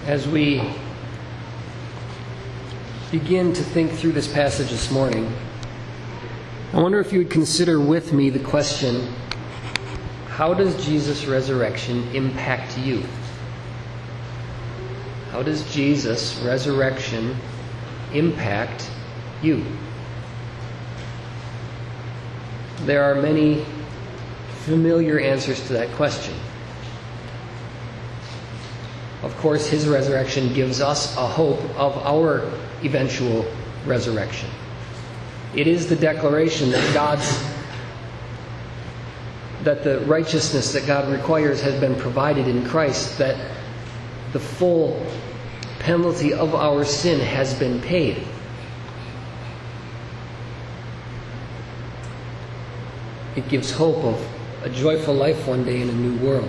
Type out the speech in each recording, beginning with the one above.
As we begin to think through this passage this morning, I wonder if you would consider with me the question, how does Jesus' resurrection impact you? How does Jesus' resurrection impact you? There are many familiar answers to that question. Of course, his resurrection gives us a hope of our eventual resurrection. It is the declaration that the righteousness that God requires has been provided in Christ, that the full penalty of our sin has been paid. It gives hope of a joyful life one day in a new world.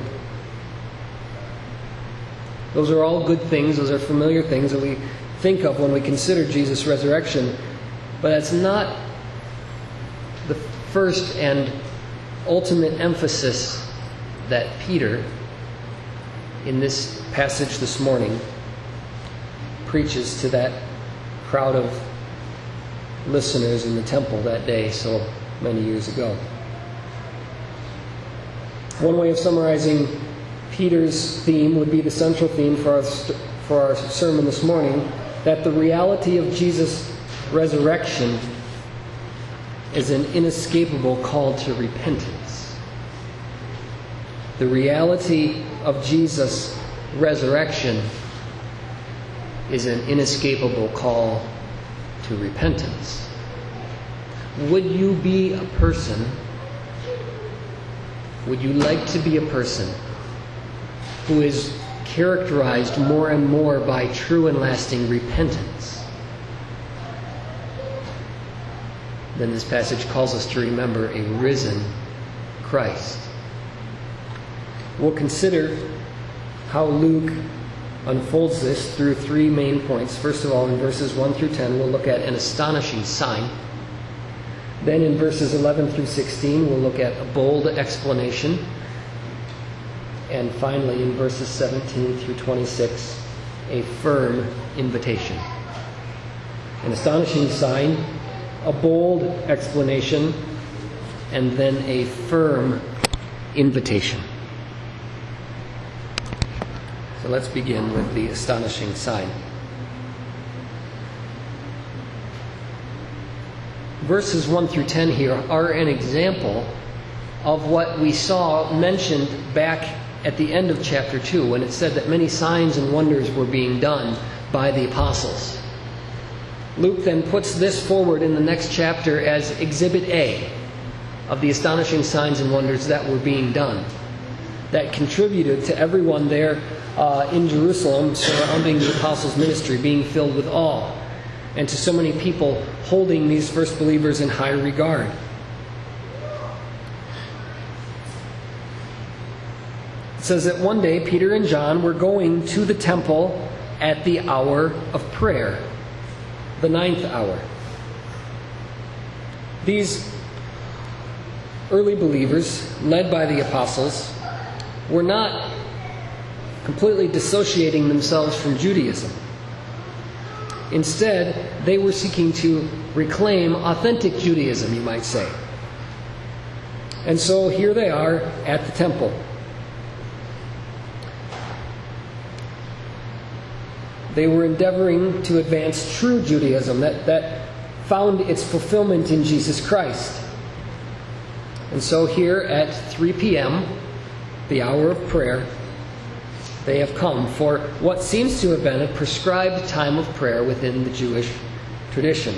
Those are all good things. Those are familiar things that we think of when we consider Jesus' resurrection. But that's not the first and ultimate emphasis that Peter, in this passage this morning, preaches to that crowd of listeners in the temple that day so many years ago. One way of summarizing Peter's theme would be the central theme for our sermon this morning, that the reality of Jesus' resurrection is an inescapable call to repentance. The reality of Jesus' resurrection is an inescapable call to repentance. Would you be a person, would you like to be a person who is characterized more and more by true and lasting repentance? Then this passage calls us to remember a risen Christ. We'll consider how Luke unfolds this through three main points. First of all, in verses 1 through 10, we'll look at an astonishing sign. Then in verses 11 through 16, we'll look at a bold explanation. And finally, in verses 17 through 26, a firm invitation. An astonishing sign, a bold explanation, and then a firm invitation. So let's begin with the astonishing sign. Verses 1 through 10 here are an example of what we saw mentioned back at the end of chapter 2, when it said that many signs and wonders were being done by the apostles. Luke then puts this forward in the next chapter as Exhibit A of the astonishing signs and wonders that were being done, that contributed to everyone there in Jerusalem surrounding the apostles' ministry being filled with awe, and to so many people holding these first believers in high regard. It says that one day Peter and John were going to the temple at the hour of prayer, the 9th hour. These early believers, led by the apostles, were not completely dissociating themselves from Judaism. Instead, they were seeking to reclaim authentic Judaism, you might say. And so here they are at the temple. They were endeavoring to advance true Judaism that found its fulfillment in Jesus Christ. And so here at 3 p.m., the hour of prayer, they have come for what seems to have been a prescribed time of prayer within the Jewish tradition.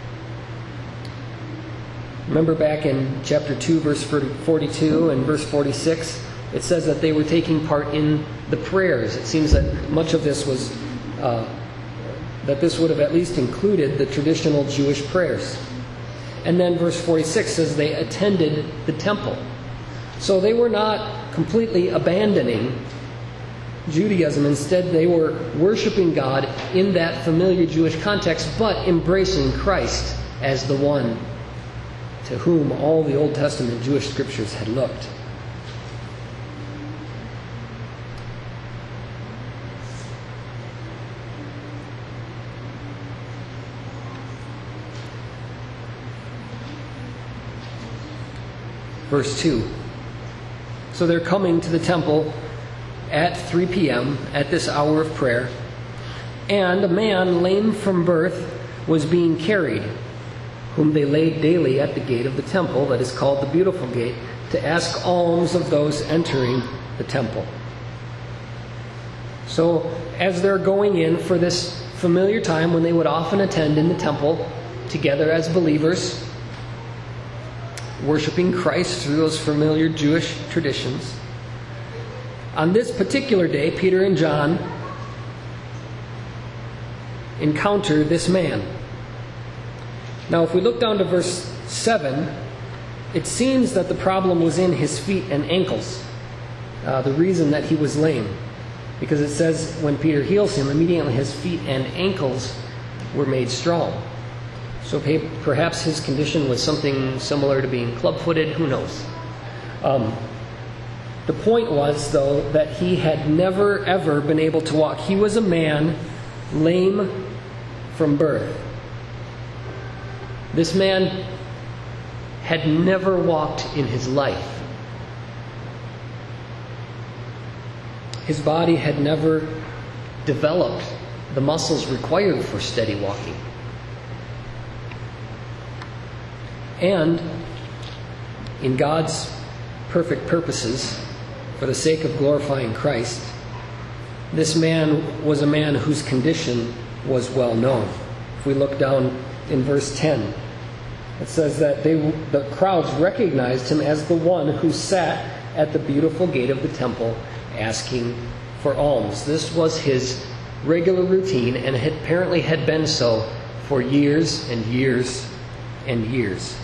Remember back in chapter 2, verse 42 and verse 46, it says that they were taking part in the prayers. It seems that much of this was that this would have at least included the traditional Jewish prayers. And then verse 46 says they attended the temple. So they were not completely abandoning Judaism. Instead, they were worshiping God in that familiar Jewish context, but embracing Christ as the one to whom all the Old Testament Jewish scriptures had looked. verse 2. So they're coming to the temple at 3 p.m. at this hour of prayer, and a man lame from birth was being carried, whom they laid daily at the gate of the temple, that is called the Beautiful Gate, to ask alms of those entering the temple. So as they're going in for this familiar time when they would often attend in the temple together as believers, worshiping Christ through those familiar Jewish traditions, on this particular day, Peter and John encounter this man. Now, if we look down to verse 7, it seems that the problem was in his feet and ankles, the reason that he was lame. Because it says when Peter heals him, immediately his feet and ankles were made strong. So perhaps his condition was something similar to being club-footed, who knows. The point was, though, that he had never, ever been able to walk. He was a man lame from birth. This man had never walked in his life. His body had never developed the muscles required for steady walking. And in God's perfect purposes, for the sake of glorifying Christ, this man was a man whose condition was well known. If we look down in verse 10, it says that the crowds recognized him as the one who sat at the beautiful gate of the temple asking for alms. This was his regular routine, and it apparently had been so for years and years and years.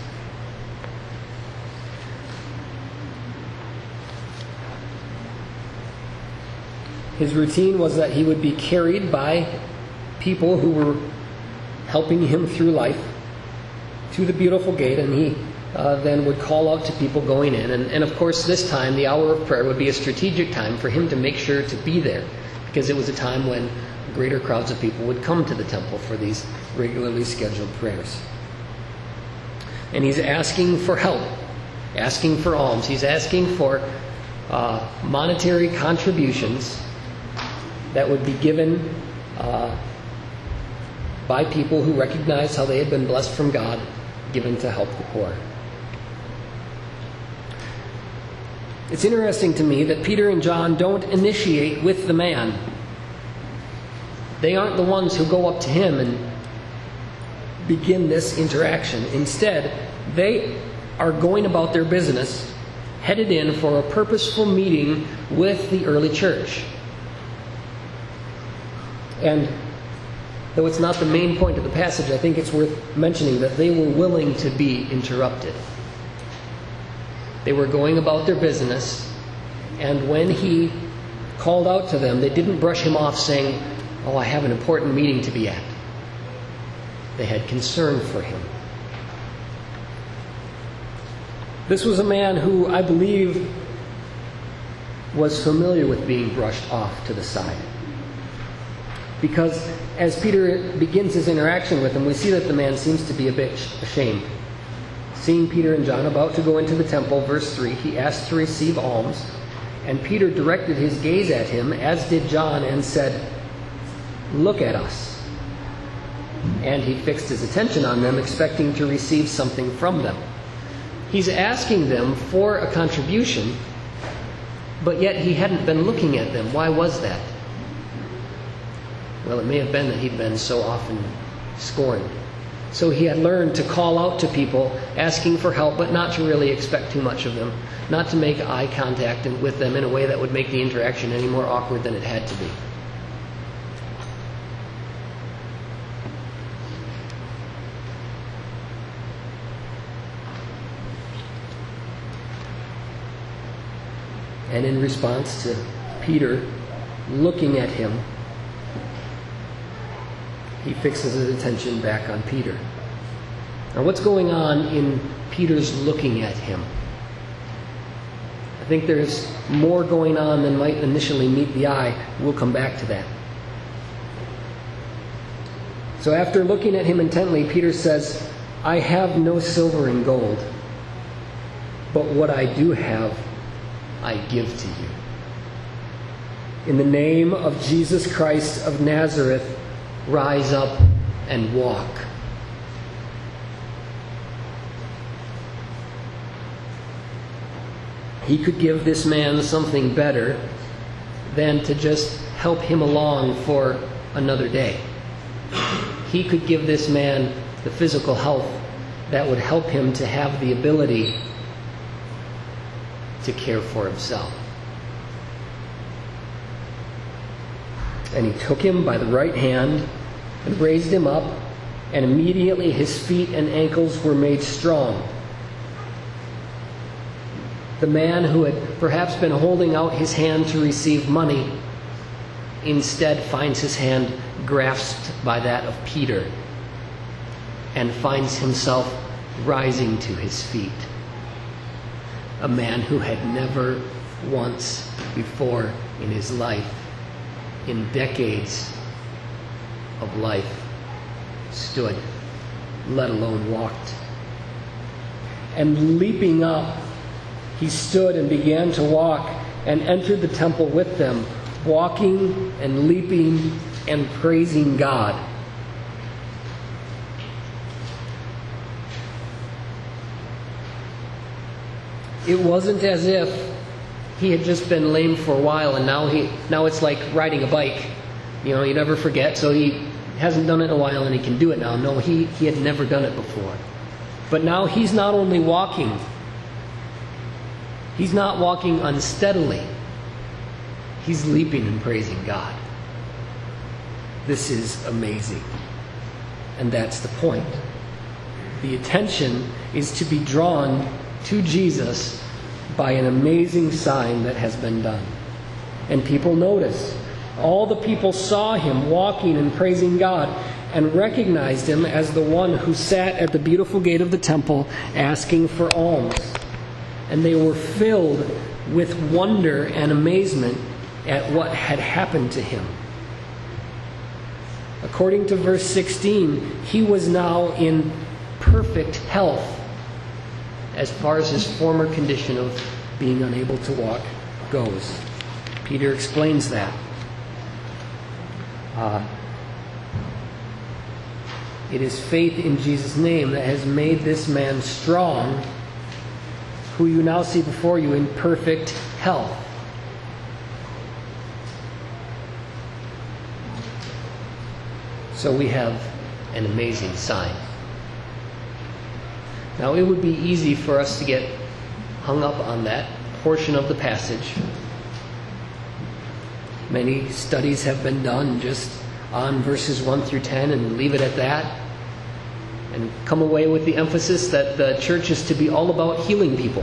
His routine was that he would be carried by people who were helping him through life to the beautiful gate, and he then would call out to people going in. And of course, this time, the hour of prayer would be a strategic time for him to make sure to be there, because it was a time when greater crowds of people would come to the temple for these regularly scheduled prayers. And he's asking for help, asking for alms. He's asking for monetary contributions that would be given by people who recognized how they had been blessed from God, given to help the poor. It's interesting to me that Peter and John don't initiate with the man. They aren't the ones who go up to him and begin this interaction. Instead, they are going about their business, headed in for a purposeful meeting with the early church. And though it's not the main point of the passage, I think it's worth mentioning that they were willing to be interrupted. They were going about their business, and when he called out to them, they didn't brush him off saying, "Oh, I have an important meeting to be at." They had concern for him. This was a man who, I believe, was familiar with being brushed off to the side. Because as Peter begins his interaction with him, we see that the man seems to be a bit ashamed. Seeing Peter and John about to go into the temple, verse 3, he asked to receive alms, and Peter directed his gaze at him, as did John, and said, "Look at us." And he fixed his attention on them, expecting to receive something from them. He's asking them for a contribution, but yet he hadn't been looking at them. Why was that? Well, it may have been that he'd been so often scorned. So he had learned to call out to people asking for help, but not to really expect too much of them, not to make eye contact with them in a way that would make the interaction any more awkward than it had to be. And in response to Peter looking at him, he fixes his attention back on Peter. Now, what's going on in Peter's looking at him? I think there's more going on than might initially meet the eye. We'll come back to that. So after looking at him intently, Peter says, "I have no silver and gold, but what I do have, I give to you. In the name of Jesus Christ of Nazareth, rise up and walk." He could give this man something better than to just help him along for another day. He could give this man the physical health that would help him to have the ability to care for himself. And he took him by the right hand and raised him up, and immediately his feet and ankles were made strong. The man who had perhaps been holding out his hand to receive money instead finds his hand grasped by that of Peter and finds himself rising to his feet. A man who had never once before in his life, in decades of life, stood, let alone walked. And leaping up, he stood and began to walk and entered the temple with them, walking and leaping and praising God. It wasn't as if he had just been lame for a while and now it's like riding a bike. You know, you never forget, so he hasn't done it in a while and he can do it now. No, he had never done it before. But now he's not only walking, he's not walking unsteadily. He's leaping and praising God. This is amazing. And that's the point. The attention is to be drawn to Jesus by an amazing sign that has been done. And people notice. All the people saw him walking and praising God and recognized him as the one who sat at the beautiful gate of the temple asking for alms. And they were filled with wonder and amazement at what had happened to him. According to verse 16, he was now in perfect health as far as his former condition of being unable to walk goes. Peter explains that. It is faith in Jesus' name that has made this man strong, who you now see before you in perfect health. So we have an amazing sign. Now, it would be easy for us to get hung up on that portion of the passage. Many studies have been done just on verses 1 through 10 and leave it at that, and come away with the emphasis that the church is to be all about healing people.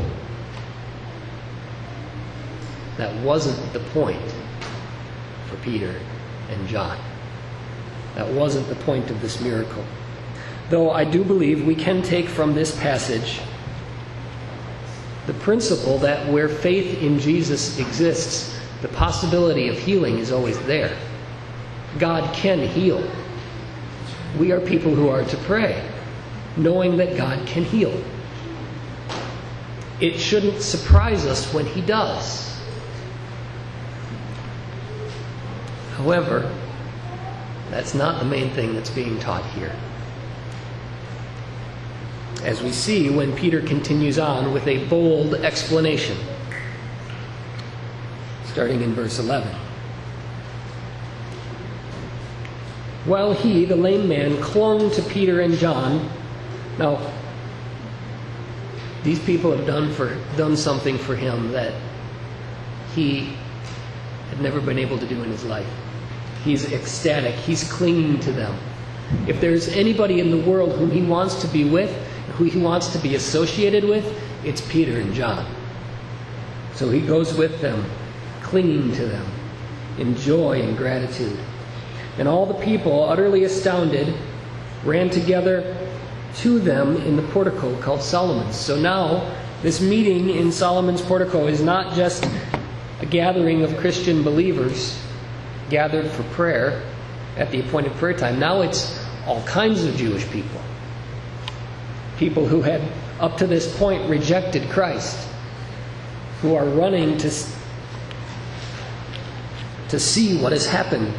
That wasn't the point for Peter and John. That wasn't the point of this miracle. Though I do believe we can take from this passage the principle that where faith in Jesus exists, the possibility of healing is always there. God can heal. We are people who are to pray, knowing that God can heal. It shouldn't surprise us when he does. However, that's not the main thing that's being taught here. As we see when Peter continues on with a bold explanation, starting in verse 11. While he, the lame man, clung to Peter and John. Now, these people have done something for him that he had never been able to do in his life. He's ecstatic. He's clinging to them. If there's anybody in the world whom he wants to be with, who he wants to be associated with, it's Peter and John. So he goes with them, clinging to them in joy and gratitude. And all the people, utterly astounded, ran together to them in the portico called Solomon's. So now, this meeting in Solomon's portico is not just a gathering of Christian believers gathered for prayer at the appointed prayer time. Now it's all kinds of Jewish people. People who had up to this point rejected Christ, who are running to see what has happened.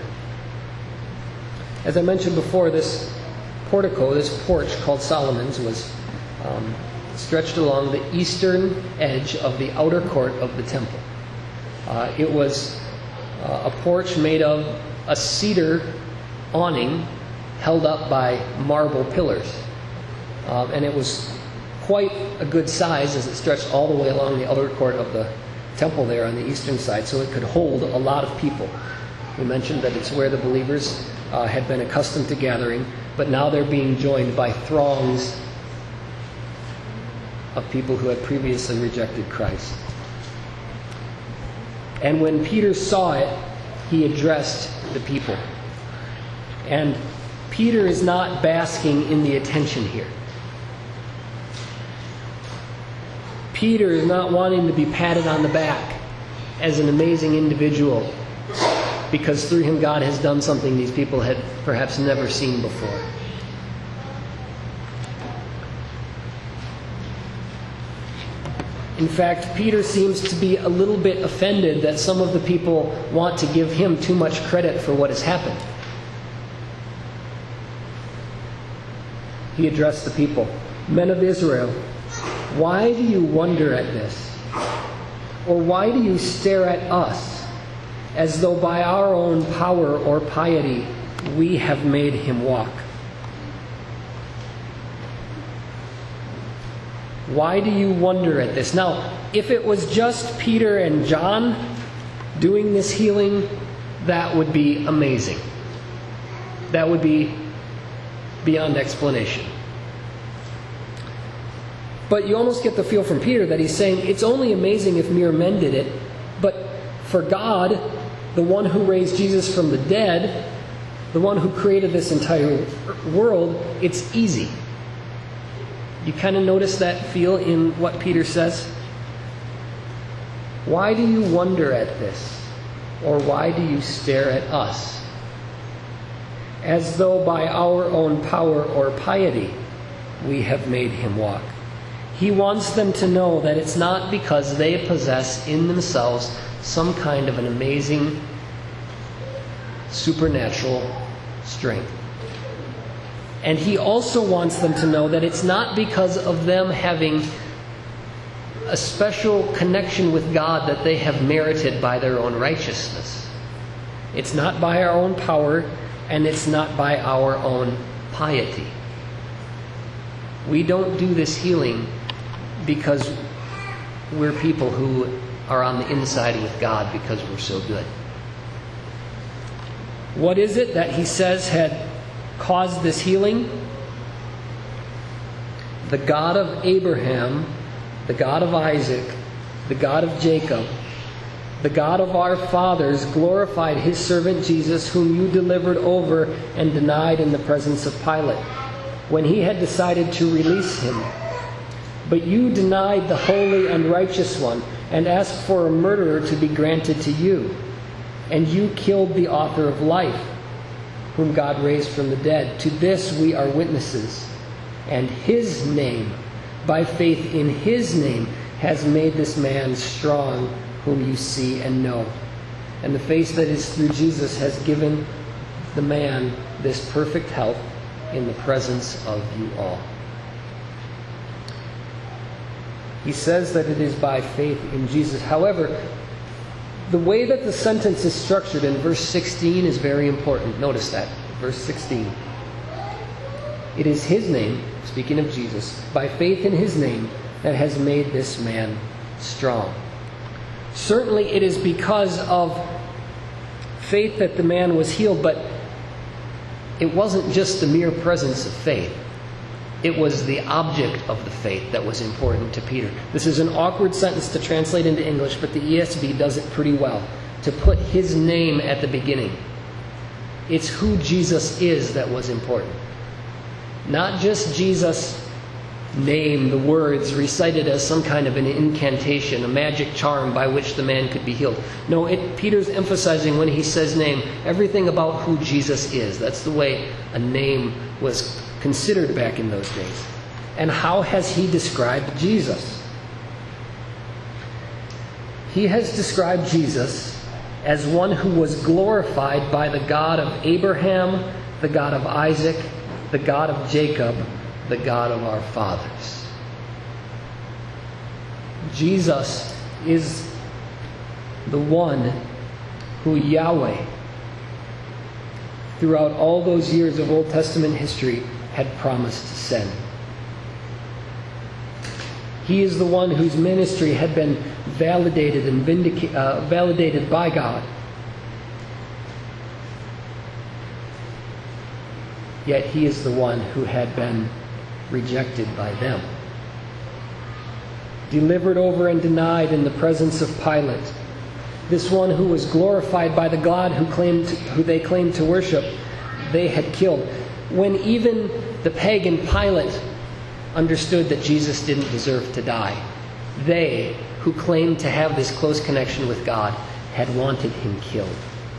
As I mentioned before, this portico, this porch called Solomon's, was stretched along the eastern edge of the outer court of the temple. It was a porch made of a cedar awning held up by marble pillars. And it was quite a good size as it stretched all the way along the outer court of the temple there on the eastern side, so it could hold a lot of people. We mentioned that it's where the believers had been accustomed to gathering, but now they're being joined by throngs of people who had previously rejected Christ. And when Peter saw it, he addressed the people. And Peter is not basking in the attention here. Peter is not wanting to be patted on the back as an amazing individual because through him God has done something these people had perhaps never seen before. In fact, Peter seems to be a little bit offended that some of the people want to give him too much credit for what has happened. He addressed the people, "Men of Israel, why do you wonder at this? Or why do you stare at us as though by our own power or piety we have made him walk? Why do you wonder at this?" Now, if it was just Peter and John doing this healing, that would be amazing. That would be beyond explanation. But you almost get the feel from Peter that he's saying it's only amazing if mere men did it, but for God, the one who raised Jesus from the dead, the one who created this entire world, it's easy. You kind of notice that feel in what Peter says? Why do you wonder at this? Or why do you stare at us? As though by our own power or piety we have made him walk. He wants them to know that it's not because they possess in themselves some kind of an amazing supernatural strength. And he also wants them to know that it's not because of them having a special connection with God that they have merited by their own righteousness. It's not by our own power, and it's not by our own piety. We don't do this healing because we're people who are on the inside with God because we're so good. What is it that he says had caused this healing? The God of Abraham, the God of Isaac, the God of Jacob, the God of our fathers glorified his servant Jesus, whom you delivered over and denied in the presence of Pilate, when he had decided to release him. But you denied the holy and righteous one, and asked for a murderer to be granted to you. And you killed the author of life, whom God raised from the dead. To this we are witnesses. And his name, by faith in his name, has made this man strong, whom you see and know. And the faith that is through Jesus has given the man this perfect health in the presence of you all. He says that it is by faith in Jesus. However, the way that the sentence is structured in verse 16 is very important. Notice that. Verse 16. It is his name, speaking of Jesus, by faith in his name, that has made this man strong. Certainly it is because of faith that the man was healed, but it wasn't just the mere presence of faith. It was the object of the faith that was important to Peter. This is an awkward sentence to translate into English, but the ESV does it pretty well. To put his name at the beginning. It's who Jesus is that was important. Not just Jesus' name, the words recited as some kind of an incantation, a magic charm by which the man could be healed. No, Peter's emphasizing when he says name, everything about who Jesus is. That's the way a name was considered back in those days. And how has he described Jesus? He has described Jesus as one who was glorified by the God of Abraham, the God of Isaac, the God of Jacob, the God of our fathers. Jesus is the one who Yahweh, throughout all those years of Old Testament history, had promised to send. He is the one whose ministry had been validated and validated by God. Yet he is the one who had been rejected by them. Delivered over and denied in the presence of Pilate. This one who was glorified by the God who they claimed to worship, they had killed. When even the pagan Pilate understood that Jesus didn't deserve to die, they, who claimed to have this close connection with God, had wanted him killed.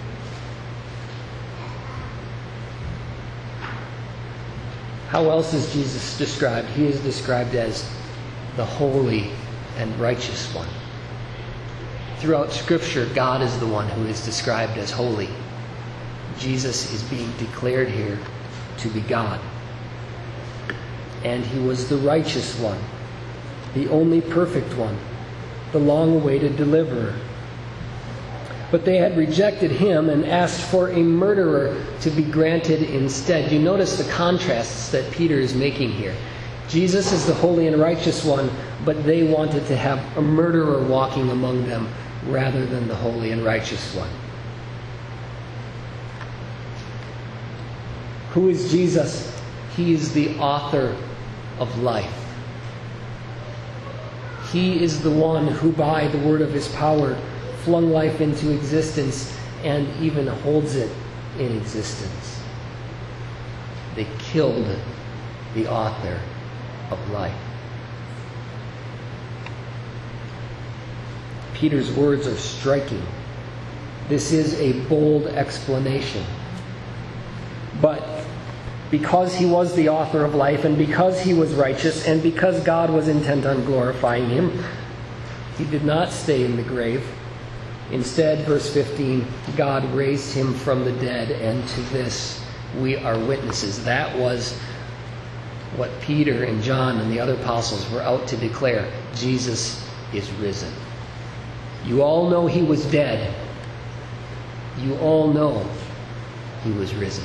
How else is Jesus described? He is described as the holy and righteous one. Throughout Scripture, God is the one who is described as holy. Jesus is being declared here to be God. And he was the righteous one, the only perfect one, the long-awaited deliverer. But they had rejected him and asked for a murderer to be granted instead. You notice the contrasts that Peter is making here. Jesus is the holy and righteous one, but they wanted to have a murderer walking among them rather than the holy and righteous one. Who is Jesus? He is the author of life. He is the one who, by the word of his power, flung life into existence and even holds it in existence. They killed the author of life. Peter's words are striking. This is a bold explanation. But because he was the author of life, and because he was righteous, and because God was intent on glorifying him, he did not stay in the grave. Instead, verse 15, God raised him from the dead, and to this we are witnesses. That was what Peter and John and the other apostles were out to declare. Jesus is risen. You all know he was dead. You all know he was risen.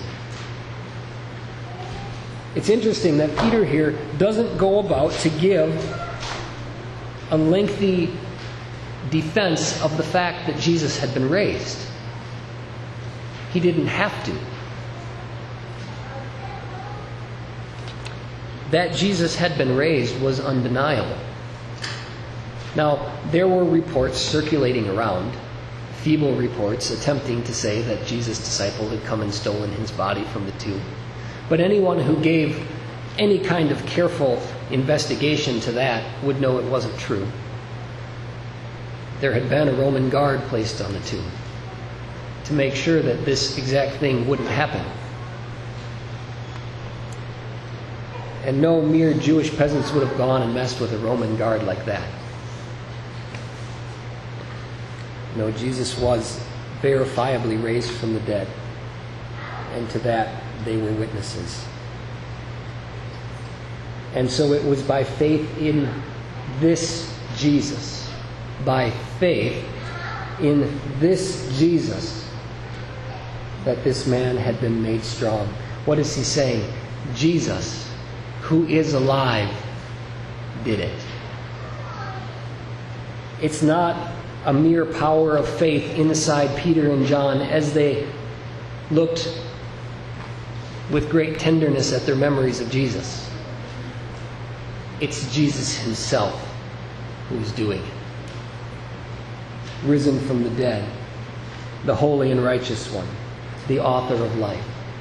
It's interesting that Peter here doesn't go about to give a lengthy defense of the fact that Jesus had been raised. He didn't have to. That Jesus had been raised was undeniable. Now, there were reports circulating around, feeble reports attempting to say that Jesus' disciple had come and stolen his body from the tomb. But anyone who gave any kind of careful investigation to that would know it wasn't true. There had been a Roman guard placed on the tomb to make sure that this exact thing wouldn't happen. And no mere Jewish peasants would have gone and messed with a Roman guard like that. No, Jesus was verifiably raised from the dead. And to that, they were witnesses. And so it was by faith in this Jesus, by faith in this Jesus, that this man had been made strong. What is he saying? Jesus, who is alive, did it. It's not a mere power of faith inside Peter and John as they looked with great tenderness at their memories of Jesus. It's Jesus himself who is doing it. Risen from the dead, the holy and righteous one, the author of life.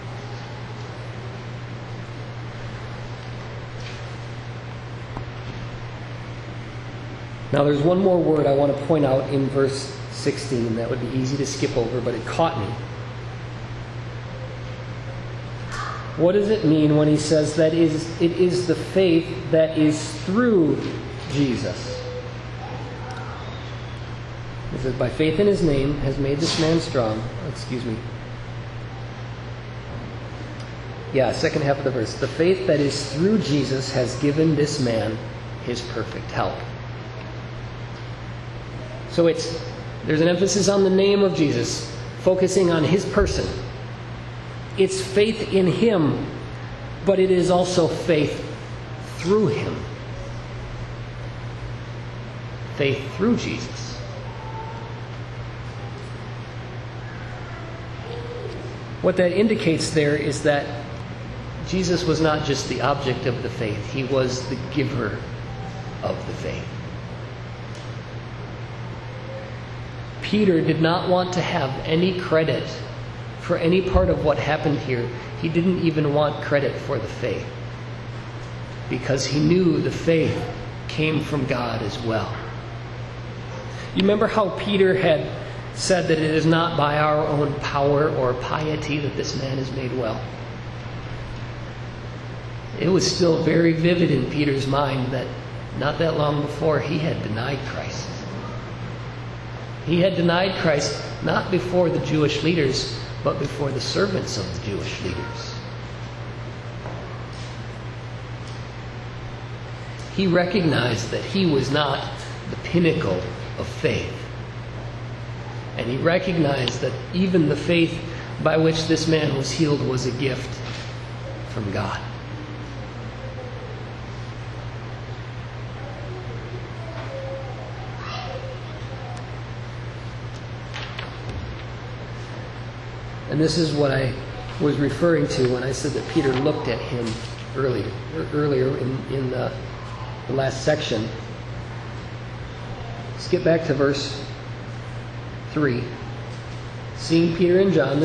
Now there's one more word I want to point out in verse 16 that would be easy to skip over, but it caught me. What does it mean when he says that it is the faith that is through Jesus? He says, by faith in his name has made this man strong. Second half of the verse. The faith that is through Jesus has given this man his perfect help. So there's an emphasis on the name of Jesus, focusing on his person. It's faith in him, but it is also faith through him. Faith through Jesus. What that indicates there is that Jesus was not just the object of the faith, he was the giver of the faith. Peter did not want to have any credit for any part of what happened here. He didn't even want credit for the faith, because he knew the faith came from God as well. You remember how Peter had said that it is not by our own power or piety that this man is made well? It was still very vivid in Peter's mind that not that long before he had denied Christ. He had denied Christ not before the Jewish leaders, but before the servants of the Jewish leaders. He recognized that he was not the pinnacle of faith. And he recognized that even the faith by which this man was healed was a gift from God. And this is what I was referring to when I said that Peter looked at him earlier in the last section. Let's get back to verse 3. Seeing Peter and John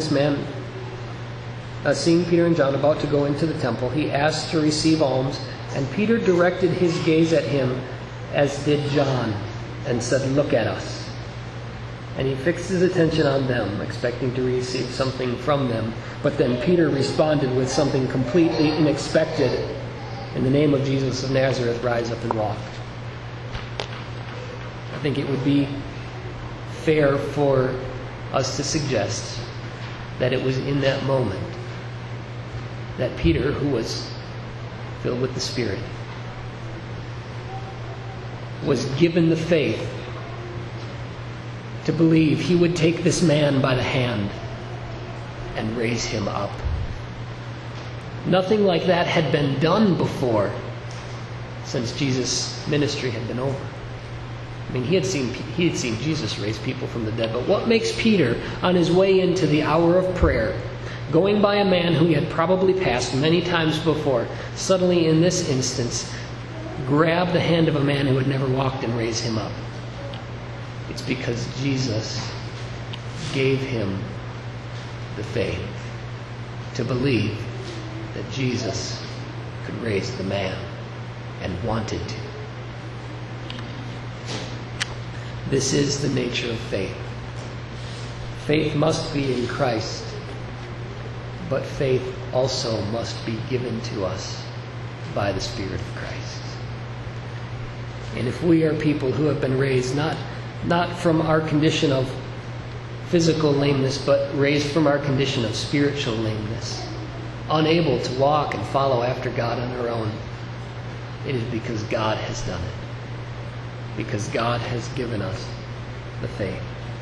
about to go into the temple, he asked to receive alms, and Peter directed his gaze at him, as did John, and said, "Look at us." And he fixed his attention on them, expecting to receive something from them. But then Peter responded with something completely unexpected. "In the name of Jesus of Nazareth, rise up and walk." I think it would be fair for us to suggest that it was in that moment that Peter, who was filled with the Spirit, was given the faith to believe he would take this man by the hand and raise him up. Nothing like that had been done before since Jesus' ministry had been over. I mean, he had seen Jesus raise people from the dead. But what makes Peter, on his way into the hour of prayer, going by a man who he had probably passed many times before, suddenly in this instance grab the hand of a man who had never walked and raise him up? It's because Jesus gave him the faith to believe that Jesus could raise the man, and wanted to. This is the nature of faith. Faith must be in Christ, but faith also must be given to us by the Spirit of Christ. And if we are people who have been raised not from our condition of physical lameness, but raised from our condition of spiritual lameness, unable to walk and follow after God on our own, it is because God has done it. Because God has given us the faith.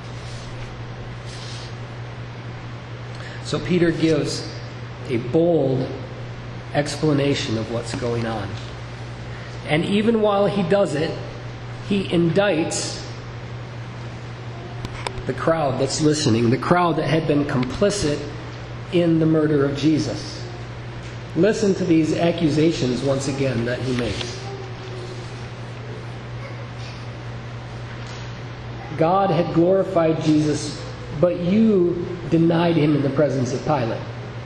So Peter gives a bold explanation of what's going on. And even while he does it, he indicts the crowd that's listening, the crowd that had been complicit in the murder of Jesus. Listen to these accusations once again that he makes. God had glorified Jesus, but you denied him in the presence of Pilate.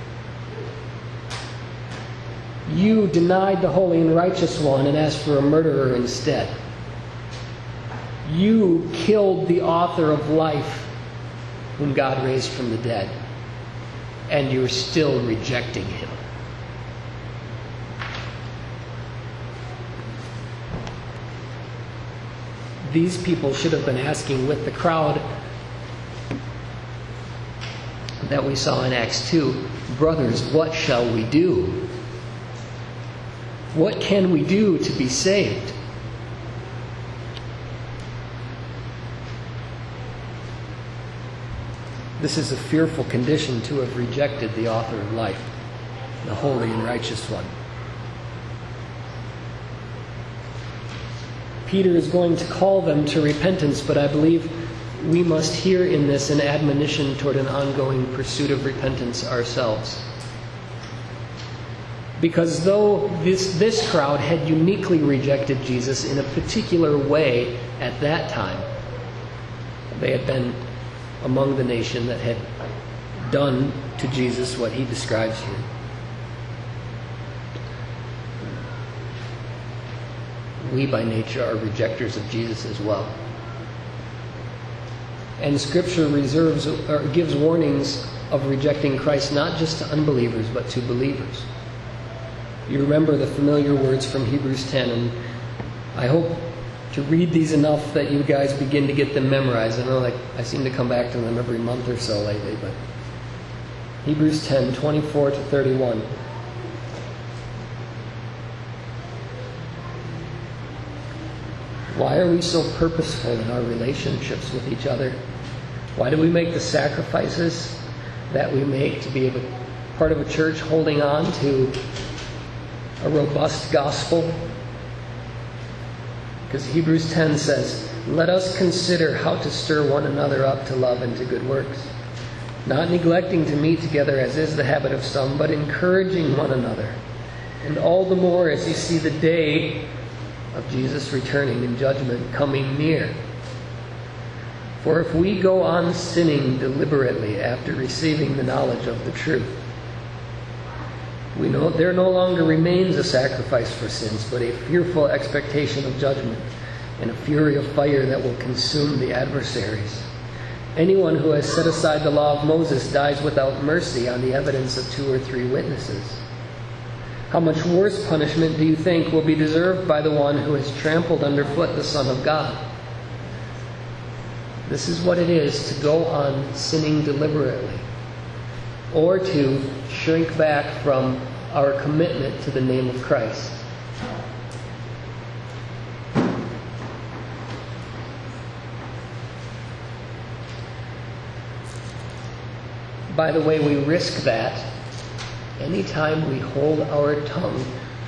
You denied the holy and righteous one and asked for a murderer instead. You killed the author of life, whom God raised from the dead, and you're still rejecting him. these people should have been asking with the crowd that we saw in Acts 2, brothers, what shall we do? What can we do to be saved? This is a fearful condition to have rejected the author of life, the holy and righteous one. Peter is going to call them to repentance, but I believe we must hear in this an admonition toward an ongoing pursuit of repentance ourselves. Because though this crowd had uniquely rejected Jesus in a particular way at that time, they had been among the nation that had done to Jesus what he describes here. We by nature are rejectors of Jesus as well. And Scripture gives warnings of rejecting Christ not just to unbelievers but to believers. You remember the familiar words from Hebrews 10, and I hope to read these enough that you guys begin to get them memorized. I know I seem to come back to them every month or so lately, but Hebrews 10, 24 to 31. Why are we so purposeful in our relationships with each other? Why do we make the sacrifices that we make to be a part of a church holding on to a robust gospel? Because Hebrews 10 says, let us consider how to stir one another up to love and to good works, not neglecting to meet together as is the habit of some, but encouraging one another, and all the more as you see the day of Jesus returning in judgment coming near. For if we go on sinning deliberately after receiving the knowledge of the truth, we know there no longer remains a sacrifice for sins, but a fearful expectation of judgment and a fury of fire that will consume the adversaries. Anyone who has set aside the law of Moses dies without mercy on the evidence of 2 or 3 witnesses. How much worse punishment do you think will be deserved by the one who has trampled underfoot the Son of God? This is what it is to go on sinning deliberately, or to shrink back from our commitment to the name of Christ. By the way, we risk that anytime we hold our tongue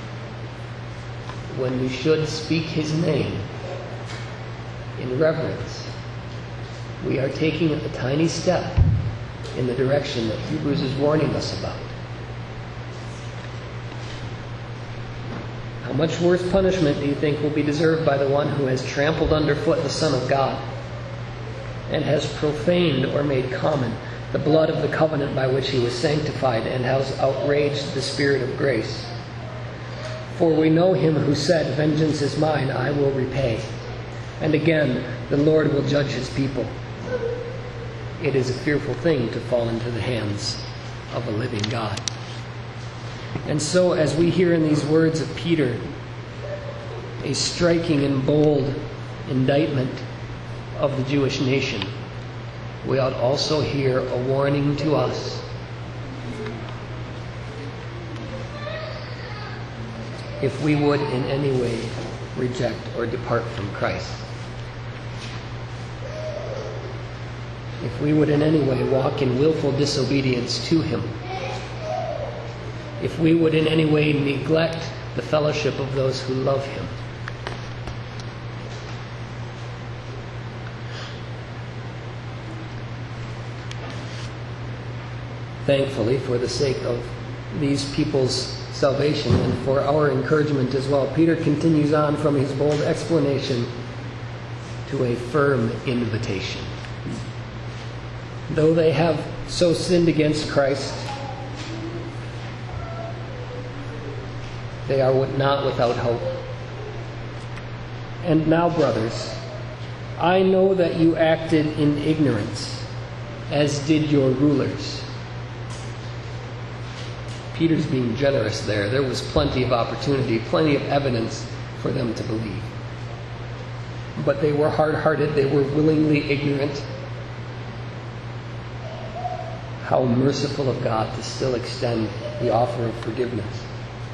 when we should speak His name in reverence. We are taking a tiny step in the direction that Hebrews is warning us about. How much worse punishment do you think will be deserved by the one who has trampled underfoot the Son of God and has profaned or made common the blood of the covenant by which He was sanctified and has outraged the Spirit of grace? For we know Him who said, vengeance is mine, I will repay. And again, the Lord will judge His people. It is a fearful thing to fall into the hands of a living God. And so, as we hear in these words of Peter, a striking and bold indictment of the Jewish nation, we ought also hear a warning to us. If we would in any way reject or depart from Christ. If we would in any way walk in willful disobedience to Him. If we would in any way neglect the fellowship of those who love Him. Thankfully, for the sake of these people's salvation and for our encouragement as well, Peter continues on from his bold explanation to a firm invitation. Though they have so sinned against Christ, they are not without hope. And now, brothers, I know that you acted in ignorance, as did your rulers. Peter's being generous there. There was plenty of opportunity, plenty of evidence for them to believe. but they were hard-hearted, they were willingly ignorant. How merciful of God to still extend the offer of forgiveness.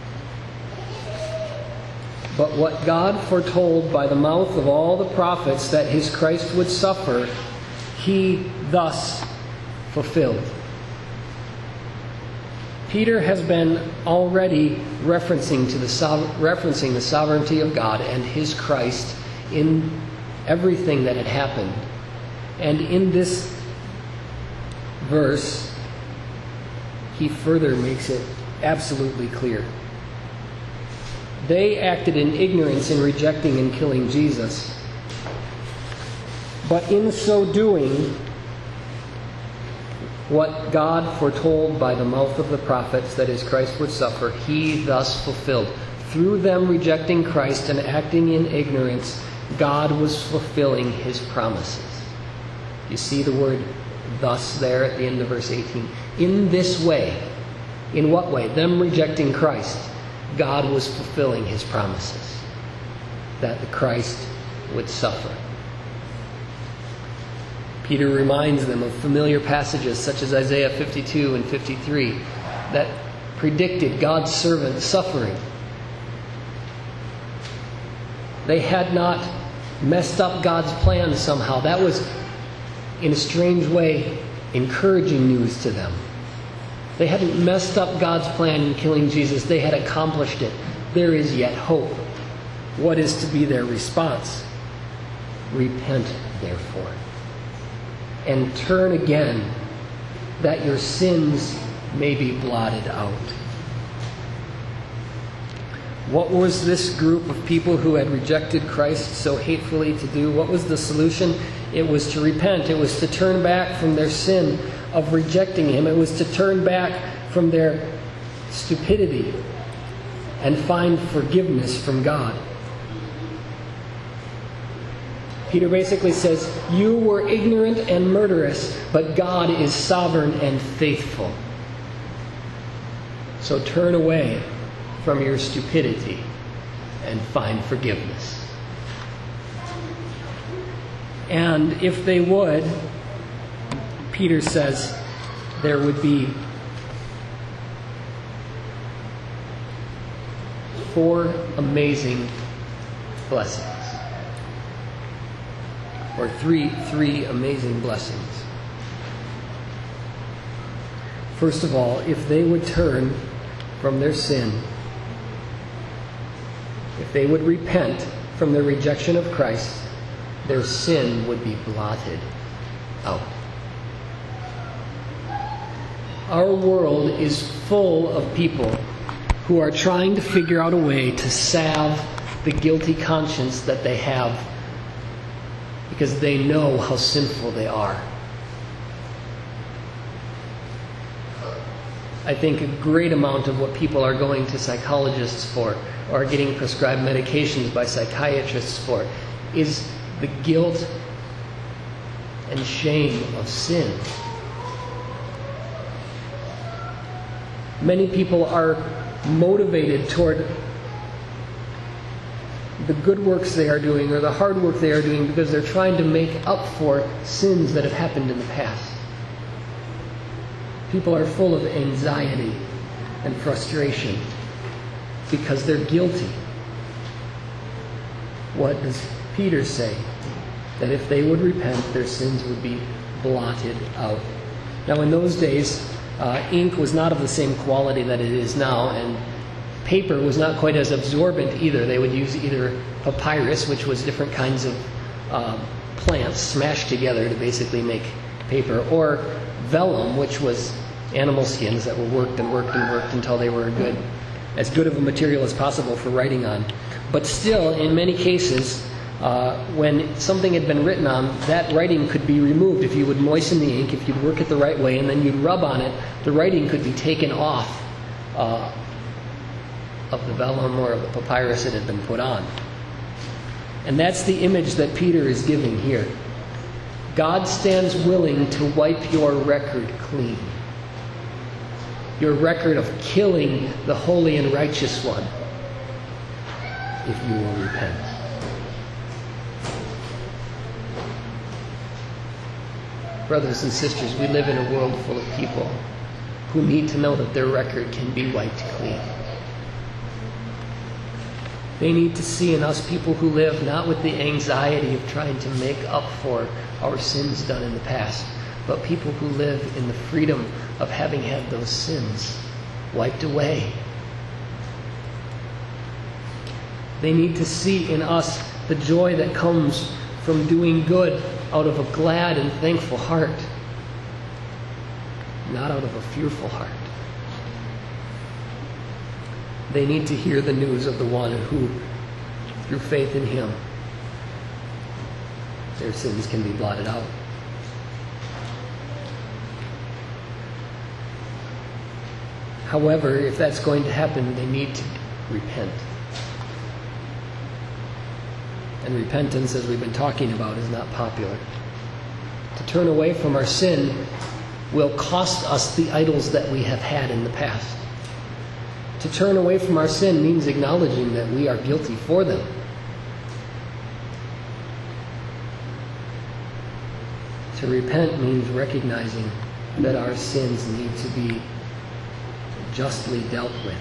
But what God foretold by the mouth of all the prophets that his Christ would suffer, he thus fulfilled. Peter has been already referencing the sovereignty of God and his Christ in everything that had happened. And in this verse, he further makes it absolutely clear. They acted in ignorance in rejecting and killing Jesus. But in so doing, what God foretold by the mouth of the prophets that his Christ would suffer, he thus fulfilled. Through them rejecting Christ and acting in ignorance, God was fulfilling his promises. You see the word thus there at the end of verse 18. In this way. In what way? Them rejecting Christ. God was fulfilling his promises that the Christ would suffer. Peter reminds them of familiar passages such as Isaiah 52 and 53 that predicted God's servant suffering. They had not messed up God's plan somehow. That was, in a strange way, encouraging news to them. They hadn't messed up God's plan in killing Jesus. They had accomplished it. There is yet hope. What is to be their response? Repent, therefore, and turn again, that your sins may be blotted out. What was this group of people who had rejected Christ so hatefully to do? What was the solution? It was to repent. It was to turn back from their sin of rejecting him. It was to turn back from their stupidity and find forgiveness from God. Peter basically says, you were ignorant and murderous, but God is sovereign and faithful. So turn away from your stupidity and find forgiveness. And if they would, Peter says, there would be 4 amazing blessings. Or three amazing blessings. First of all, if they would turn from their sin, if they would repent from their rejection of Christ, their sin would be blotted out. Our world is full of people who are trying to figure out a way to salve the guilty conscience that they have because they know how sinful they are. I think a great amount of what people are going to psychologists for or getting prescribed medications by psychiatrists for is the guilt and shame of sin. Many people are motivated toward the good works they are doing or the hard work they are doing because they're trying to make up for sins that have happened in the past. People are full of anxiety and frustration because they're guilty. What does Peter say? That if they would repent, their sins would be blotted out. Now, in those days, ink was not of the same quality that it is now, and paper was not quite as absorbent either. They would use either papyrus, which was different kinds of plants smashed together to basically make paper, or vellum, which was animal skins that were worked and worked and worked until they were as good of a material as possible for writing on. But still, in many cases, when something had been written on, that writing could be removed. If you would moisten the ink, if you'd work it the right way, and then you'd rub on it, the writing could be taken off of the vellum or of the papyrus that had been put on. And that's the image that Peter is giving here. God stands willing to wipe your record clean. Your record of killing the holy and righteous one, if you will repent. Brothers and sisters, we live in a world full of people who need to know that their record can be wiped clean. They need to see in us people who live not with the anxiety of trying to make up for our sins done in the past, but people who live in the freedom of having had those sins wiped away. They need to see in us the joy that comes from doing good out of a glad and thankful heart, not out of a fearful heart. They need to hear the news of the one who, through faith in him, their sins can be blotted out. However, if that's going to happen, they need to repent. And repentance, as we've been talking about, is not popular. To turn away from our sin will cost us the idols that we have had in the past. To turn away from our sin means acknowledging that we are guilty for them. To repent means recognizing that our sins need to be justly dealt with.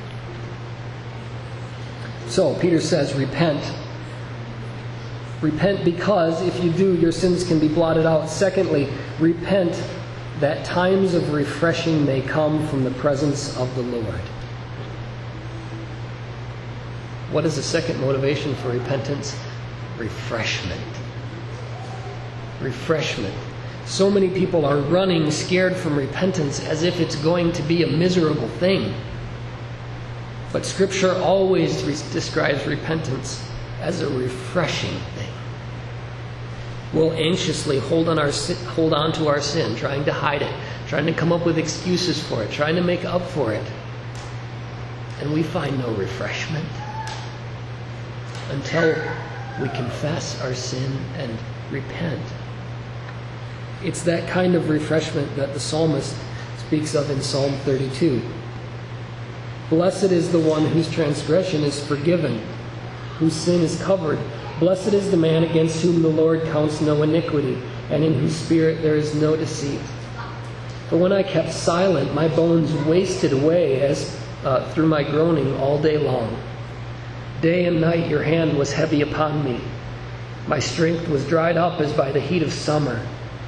So, Peter says, repent. Repent because if you do, your sins can be blotted out. Secondly, repent that times of refreshing may come from the presence of the Lord. What is the second motivation for repentance? Refreshment. Refreshment. So many people are running scared from repentance as if it's going to be a miserable thing. But Scripture always describes repentance as a refreshing thing. We'll anxiously hold on to our sin, trying to hide it, trying to come up with excuses for it, trying to make up for it. And we find no refreshment until we confess our sin and repent. It's that kind of refreshment that the psalmist speaks of in Psalm 32. Blessed is the one whose transgression is forgiven, whose sin is covered. Blessed is the man against whom the Lord counts no iniquity, and in whose spirit there is no deceit. For when I kept silent, my bones wasted away as through my groaning all day long. Day and night your hand was heavy upon me. My strength was dried up as by the heat of summer.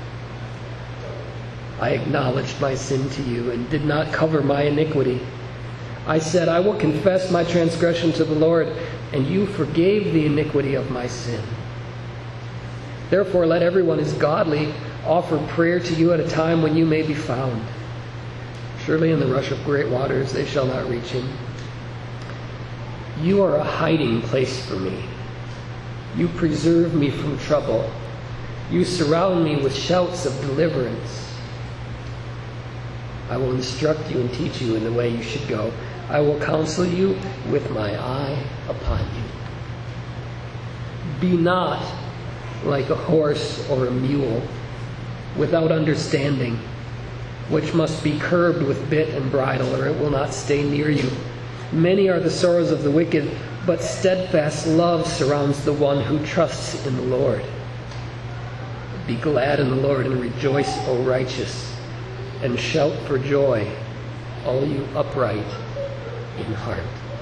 I acknowledged my sin to you and did not cover my iniquity. I said, I will confess my transgression to the Lord, and you forgave the iniquity of my sin. Therefore, let everyone who is godly offer prayer to you at a time when you may be found. Surely in the rush of great waters they shall not reach him. You are a hiding place for me. You preserve me from trouble. You surround me with shouts of deliverance. I will instruct you and teach you in the way you should go. I will counsel you with my eye upon you. Be not like a horse or a mule without understanding, which must be curbed with bit and bridle, or it will not stay near you. Many are the sorrows of the wicked, but steadfast love surrounds the one who trusts in the Lord. Be glad in the Lord and rejoice, O righteous, and shout for joy, all you upright in heart.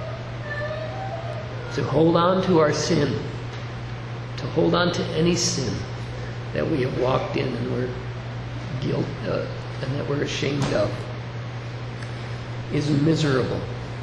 To hold on to our sin, to hold on to any sin that we have walked in and and that we're ashamed of, is miserable.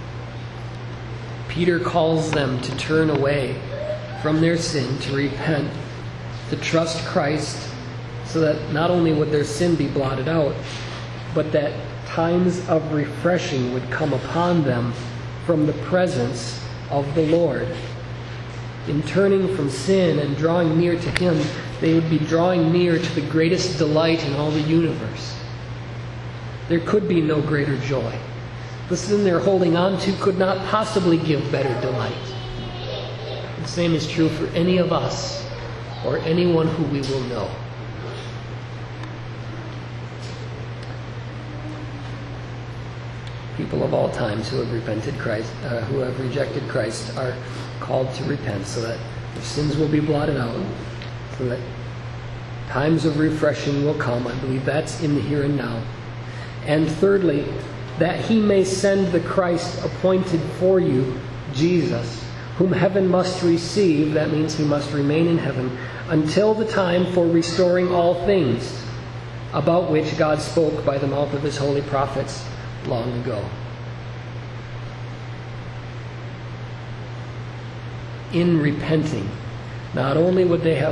Peter calls them to turn away from their sin, to repent, to trust Christ, so that not only would their sin be blotted out, but that times of refreshing would come upon them from the presence of the Lord. In turning from sin and drawing near to Him, they would be drawing near to the greatest delight in all the universe. There could be no greater joy. The sin they're holding on to could not possibly give better delight. The same is true for any of us or anyone who we will know. People of all times who have rejected Christ are called to repent so that their sins will be blotted out, so that Times of refreshing will come. I believe that's in the here and now. And thirdly, that he may send the Christ appointed for you, Jesus, whom heaven must receive, that means he must remain in heaven, until the time for restoring all things, about which God spoke by the mouth of his holy prophets long ago. In repenting, not only would their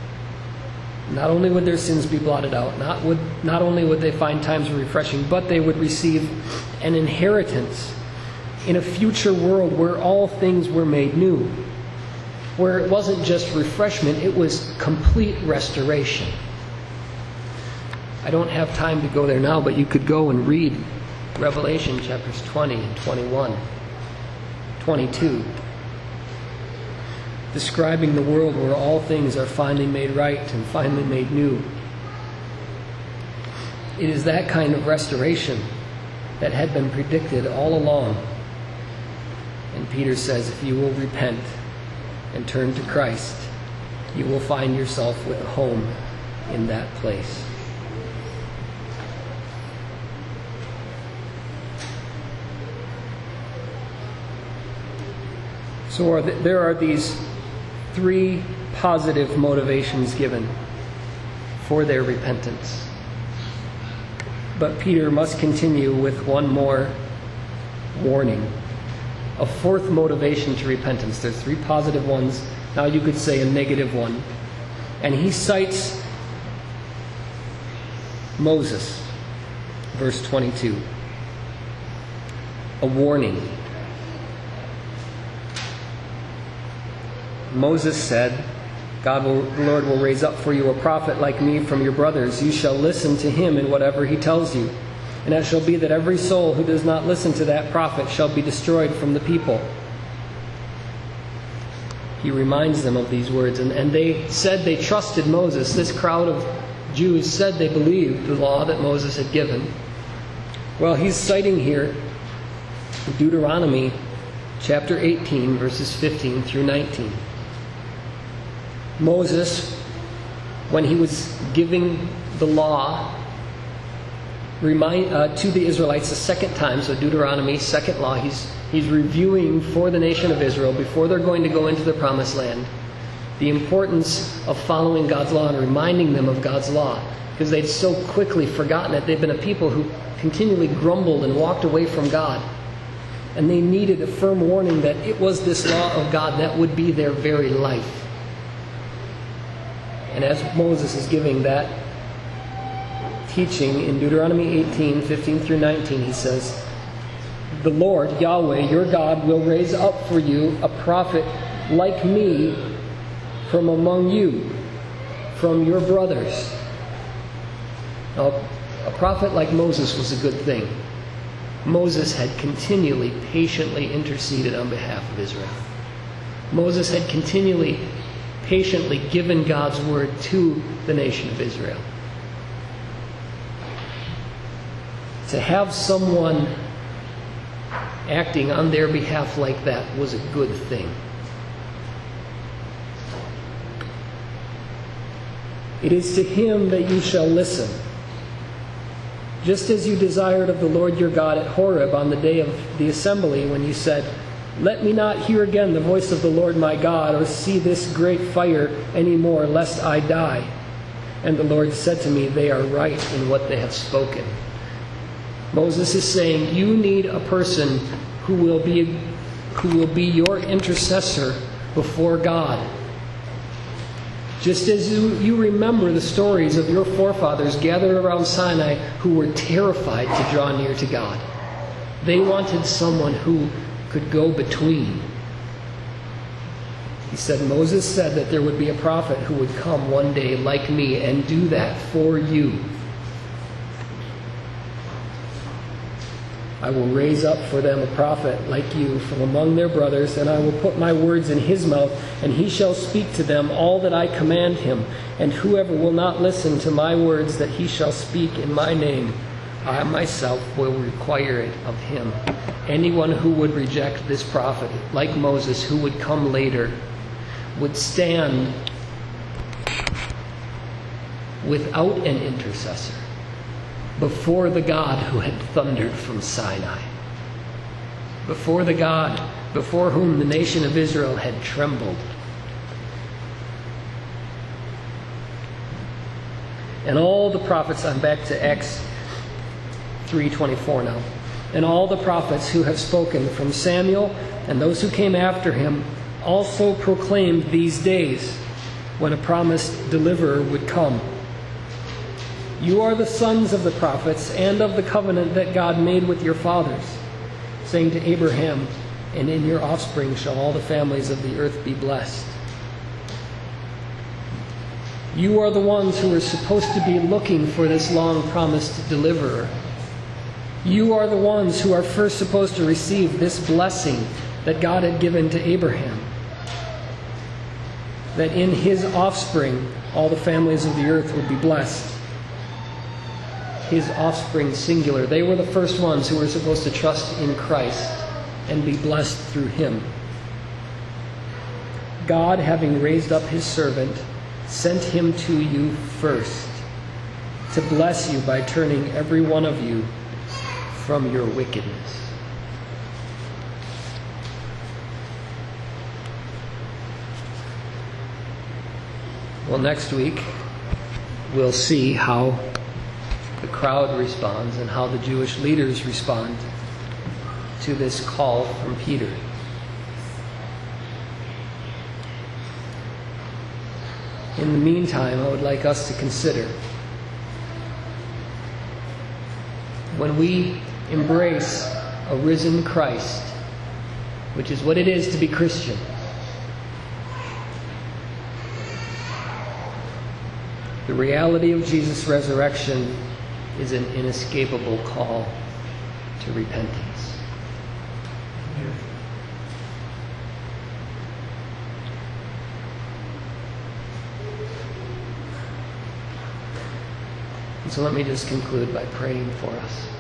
sins be blotted out, not only would they find times of refreshing, but they would receive an inheritance in a future world where all things were made new, where it wasn't just refreshment, it was complete restoration. I don't have time to go there now, but you could go and read Revelation chapters 20 and 21, 22, describing the world where all things are finally made right and finally made new. It is that kind of restoration that had been predicted all along. And Peter says, if you will repent and turn to Christ, you will find yourself with a home in that place. So there are these three positive motivations given for their repentance. But Peter must continue with one more warning. A fourth motivation to repentance. There's three positive ones. Now you could say a negative one. And he cites Moses, verse 22. A warning. Moses said, the Lord will raise up for you a prophet like me from your brothers. You shall listen to him in whatever he tells you. And it shall be that every soul who does not listen to that prophet shall be destroyed from the people. He reminds them of these words. And they said they trusted Moses. This crowd of Jews said they believed the law that Moses had given. Well, he's citing here Deuteronomy chapter 18, verses 15 through 19. Moses, when he was giving the law to the Israelites the second time, so Deuteronomy, second law, he's reviewing for the nation of Israel before they're going to go into the promised land the importance of following God's law and reminding them of God's law, because they'd so quickly forgotten it. They'd been a people who continually grumbled and walked away from God. And they needed a firm warning that it was this law of God that would be their very life. And as Moses is giving that teaching in Deuteronomy 18, 15 through 19, he says, the Lord, Yahweh, your God, will raise up for you a prophet like me from among you, from your brothers. Now, a prophet like Moses was a good thing. Moses had continually, patiently interceded on behalf of Israel. Moses had continually, patiently given God's word to the nation of Israel. To have someone acting on their behalf like that was a good thing. It is to him that you shall listen, just as you desired of the Lord your God at Horeb on the day of the assembly, when you said, let me not hear again the voice of the Lord my God, or see this great fire any more, lest I die. And the Lord said to me, they are right in what they have spoken. Moses is saying, you need a person who will be your intercessor before God. Just as you remember the stories of your forefathers gathered around Sinai who were terrified to draw near to God. They wanted someone who could go between. He said, Moses said that there would be a prophet who would come one day like me and do that for you. I will raise up for them a prophet like you from among their brothers, and I will put my words in his mouth, and he shall speak to them all that I command him. And whoever will not listen to my words that he shall speak in my name, I myself will require it of him. Anyone who would reject this prophet, like Moses, who would come later, would stand without an intercessor, before the God who had thundered from Sinai, before the God before whom the nation of Israel had trembled. And all the prophets, I'm back to Acts 3:24 now, and all the prophets who have spoken from Samuel and those who came after him also proclaimed these days when a promised deliverer would come. You are the sons of the prophets and of the covenant that God made with your fathers, saying to Abraham, and in your offspring shall all the families of the earth be blessed. You are the ones who are supposed to be looking for this long-promised deliverer. You are the ones who are first supposed to receive this blessing that God had given to Abraham, that in his offspring all the families of the earth would be blessed. His offspring singular. They were the first ones who were supposed to trust in Christ and be blessed through him. God, having raised up his servant, sent him to you first, to bless you by turning every one of you from your wickedness. Well, next week we'll see how the crowd responds and how the Jewish leaders respond to this call from Peter. In the meantime, I would like us to consider, when we embrace a risen Christ, which is what it is to be Christian, the reality of Jesus' resurrection is an inescapable call to repentance. And so let me just conclude by praying for us.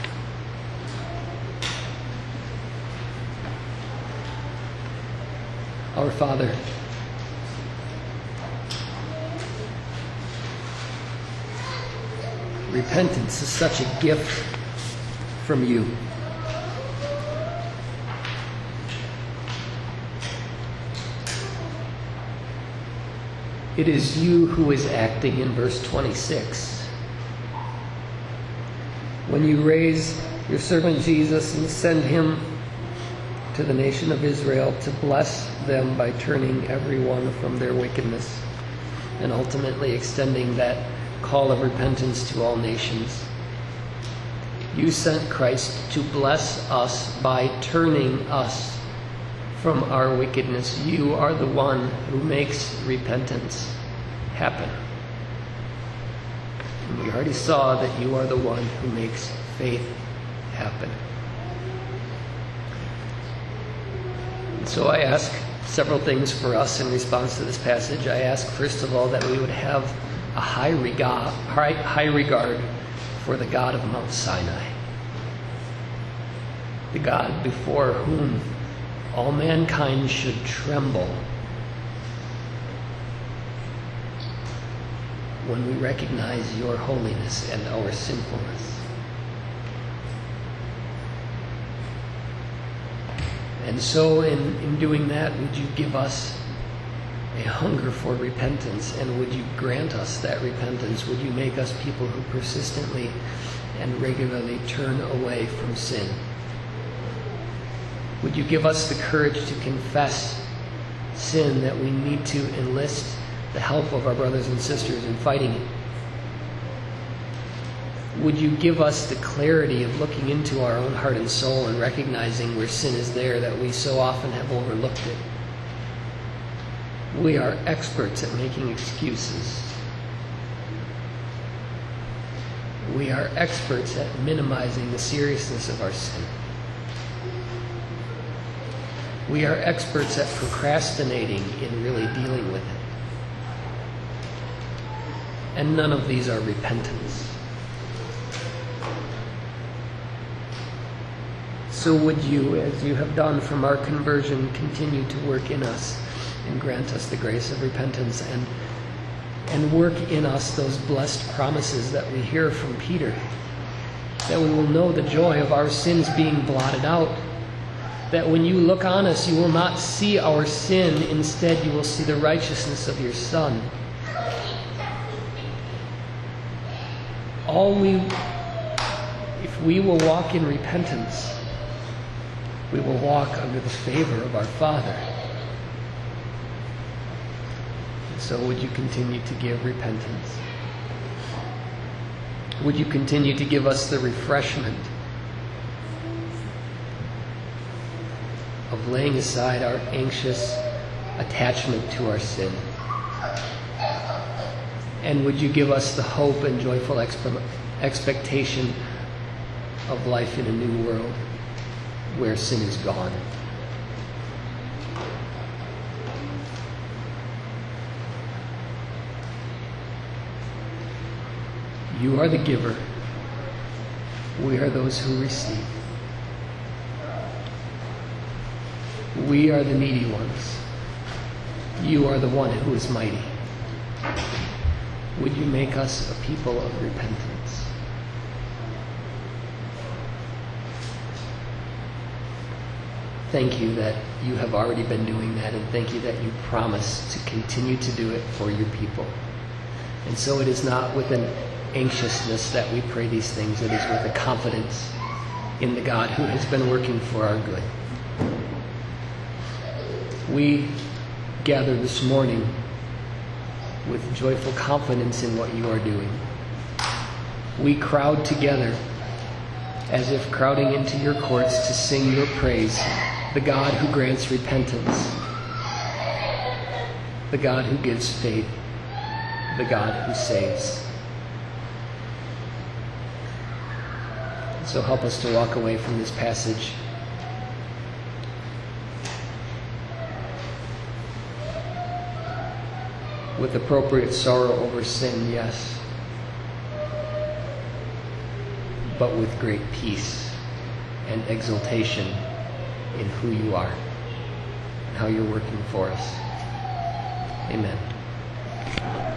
Our Father, repentance is such a gift from you. It is you who is acting in verse 26. When you raise your servant Jesus and send him to the nation of Israel to bless them by turning everyone from their wickedness and ultimately extending that call of repentance to all nations. You sent Christ to bless us by turning us from our wickedness. You are the one who makes repentance happen. And we already saw that you are the one who makes faith happen. And so I ask several things for us in response to this passage. I ask, first of all, that we would have a high regard for the God of Mount Sinai, the God before whom all mankind should tremble when we recognize your holiness and our sinfulness. And so in doing that, would you give us a hunger for repentance, and would you grant us that repentance? Would you make us people who persistently and regularly turn away from sin? Would you give us the courage to confess sin, that we need to enlist the help of our brothers and sisters in fighting it? Would you give us the clarity of looking into our own heart and soul and recognizing where sin is there, that we so often have overlooked it? We are experts at making excuses. We are experts at minimizing the seriousness of our sin. We are experts at procrastinating in really dealing with it. And none of these are repentance. So would you, as you have done from our conversion, continue to work in us and grant us the grace of repentance, and and work in us those blessed promises that we hear from Peter, that we will know the joy of our sins being blotted out, that when you look on us, you will not see our sin, instead you will see the righteousness of your Son. If we will walk in repentance, we will walk under the favor of our Father. So would you continue to give repentance? Would you continue to give us the refreshment of laying aside our anxious attachment to our sin? And would you give us the hope and joyful expectation of life in a new world where sin is gone? You are the giver. We are those who receive. We are the needy ones. You are the one who is mighty. Would you make us a people of repentance? Thank you that you have already been doing that, and thank you that you promise to continue to do it for your people. And so it is not with an anxiousness that we pray these things, it is with a confidence in the God who has been working for our good. We gather this morning with joyful confidence in what you are doing. We crowd together as if crowding into your courts to sing your praise, the God who grants repentance, the God who gives faith, the God who saves. So help us to walk away from this passage with appropriate sorrow over sin, yes, but with great peace and exultation in who you are and how you're working for us. Amen.